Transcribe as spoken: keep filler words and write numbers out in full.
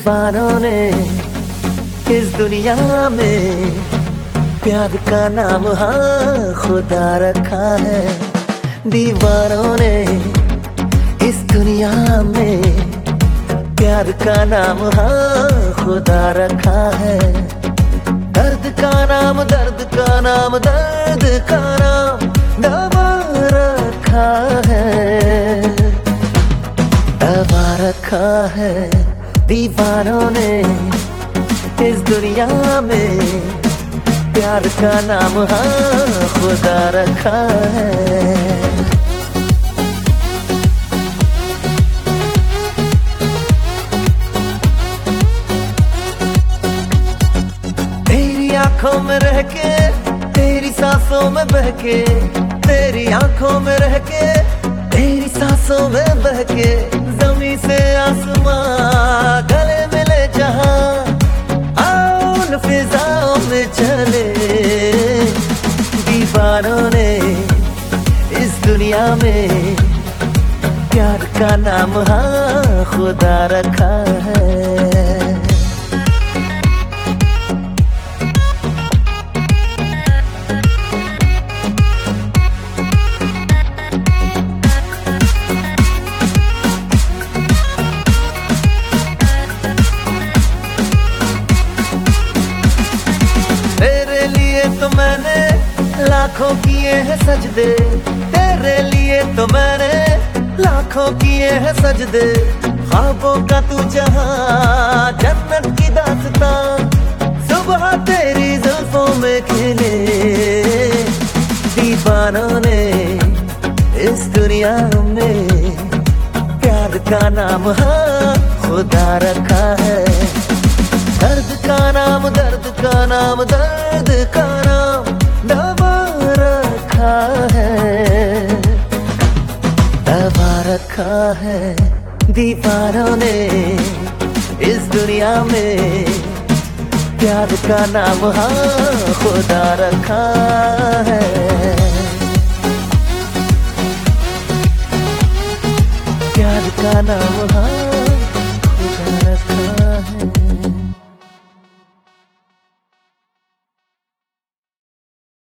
दीवानों ने इस दुनिया में प्यार का नाम हाँ खुदा रखा है। दीवानों ने इस दुनिया में प्यार का नाम हाँ खुदा रखा है। दर्द का नाम दर्द का नाम दर्द का नाम दवा रखा है, दवा रखा है। दीवानों ने इस दुनिया में प्यार का नाम हाँ खुदा रखा है। तेरी आंखों में रह के तेरी सांसों में बह के, तेरी आंखों में रह के तेरी सांसों में बह के, जमीन से आसमां गले मिले जहां, आओ उन फिजाओं में चले। दीवानों ने इस दुनिया में प्यार का नाम हाँ खुदा रखा है। तेरे लिए तो मैंने लाखों किए हैं सजदे, तेरे लिए तो मैंने लाखों किए हैं सजदे। ख्वाबों का तू जहां जन्नत की दास्तां, सुबह तेरी जुल्फों में खिले। दीवानों ने इस दुनिया में प्यार का नाम हाँ खुदा रखा है। दर्द का नाम दर्द का नाम दर्द का नाम दवा रखा है, दवा रखा है। दीवानों ने इस दुनिया में प्यार का नाम हाँ खुदा रखा है। प्यार का नाम हाँ